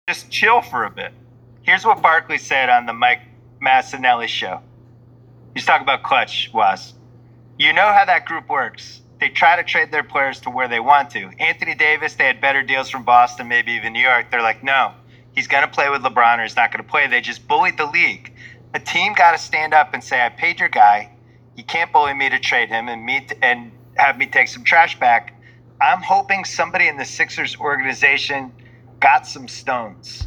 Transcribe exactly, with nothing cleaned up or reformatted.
just chill for a bit. Here's what Barkley said on the Mike Massinelli show. He's talking about clutch, Was. You know how that group works. They try to trade their players to where they want to. Anthony Davis, they had better deals from Boston, maybe even New York. They're like, no, he's going to play with LeBron or he's not going to play. They just bullied the league. A team got to stand up and say, I paid your guy. You can't bully me to trade him and me t- and have me take some trash back. I'm hoping somebody in the Sixers organization got some stones.